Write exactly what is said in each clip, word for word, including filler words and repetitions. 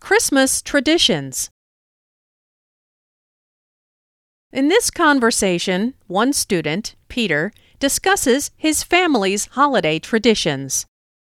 Christmas traditions. In this conversation, one student, Peter, discusses his family's holiday traditions.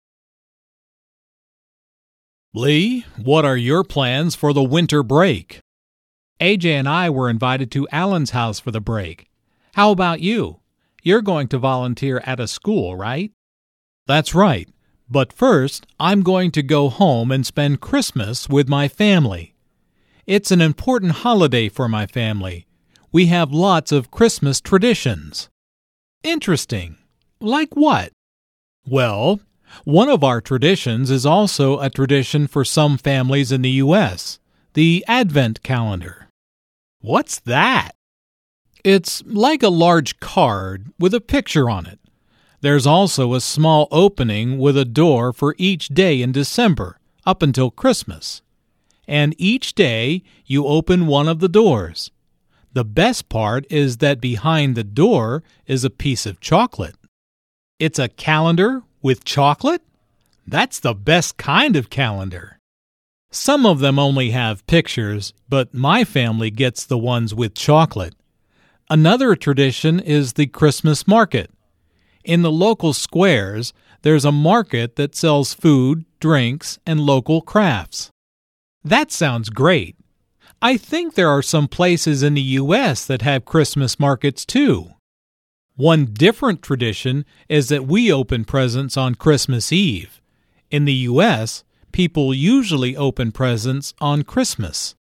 Lee, what are your plans for the winter break? A J and I were invited to Alan's house for the break. How about you? You're going to volunteer at a school, right? That's right. But first, I'm going to go home and spend Christmas with my family. It's an important holiday for my family. We have lots of Christmas traditions. Interesting. Like what? Well, one of our traditions is also a tradition for some families in the U S, the Advent calendar. What's that? It's like a large card with a picture on it. There's also a small opening with a door for each day in December, up until Christmas. And each day you open one of the doors. The best part is that behind the door is a piece of chocolate. It's a calendar with chocolate? That's the best kind of calendar. Some of them only have pictures, but my family gets the ones with chocolate. Another tradition is the Christmas market. In the local squares, there's a market that sells food, drinks, and local crafts. That sounds great. I think there are some places in the U S that have Christmas markets too. One different tradition is that we open presents on Christmas Eve. In the U S, people usually open presents on Christmas.